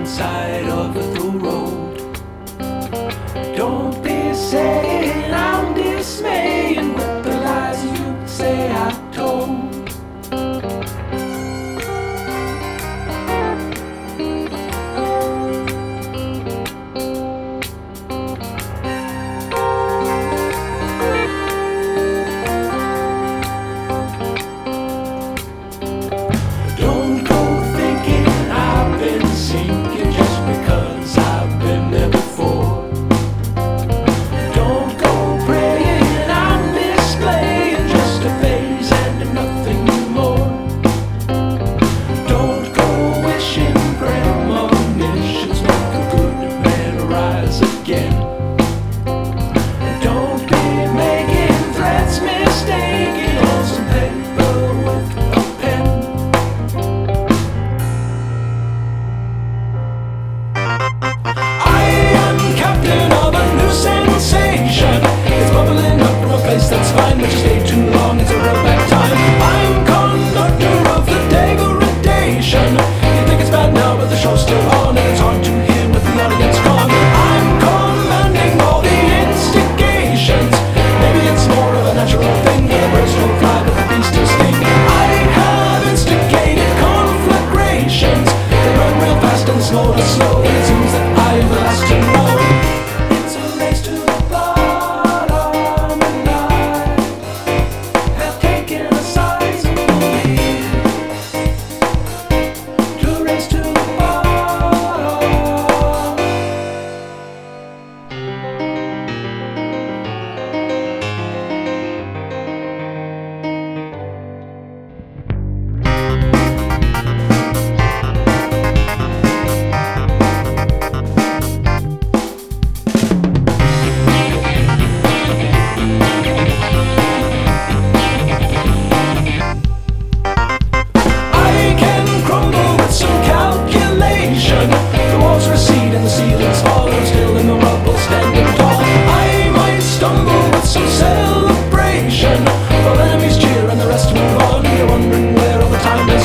side of the road. Don't be saying I'm dismaying with the lies you say I told. Don't go thinking I've been sinking just because I've been there before. Don't go praying I'm displaying just a phase and nothing more. Don't go wishing premonitions make a good man rise again. Don't be making threats mistaken on some paper with a pen. I am captain of a new sensation. It's bubbling up from a place that's fine, but you stay too long, it's a real bad time. I'm conductor of the degradation. You think it's bad now, but the show's still on, and it's hard to hear with the audience gone. I'm commanding all the instigations. Maybe it's more of a natural thing, where the birds don't fly, but the bees still sting. I have instigated conflagrations. They run real fast and slow to slow, and it seems that I am the last to know. It's a race to the bottom, and I have taken a size of the lead. To race to the bottom. I can crumble with some calculation. The walls recede and the ceilings fall, and still in the rubble standing tall. I might stumble with some celebration, while enemies cheer and the rest move on. You're wondering where all the time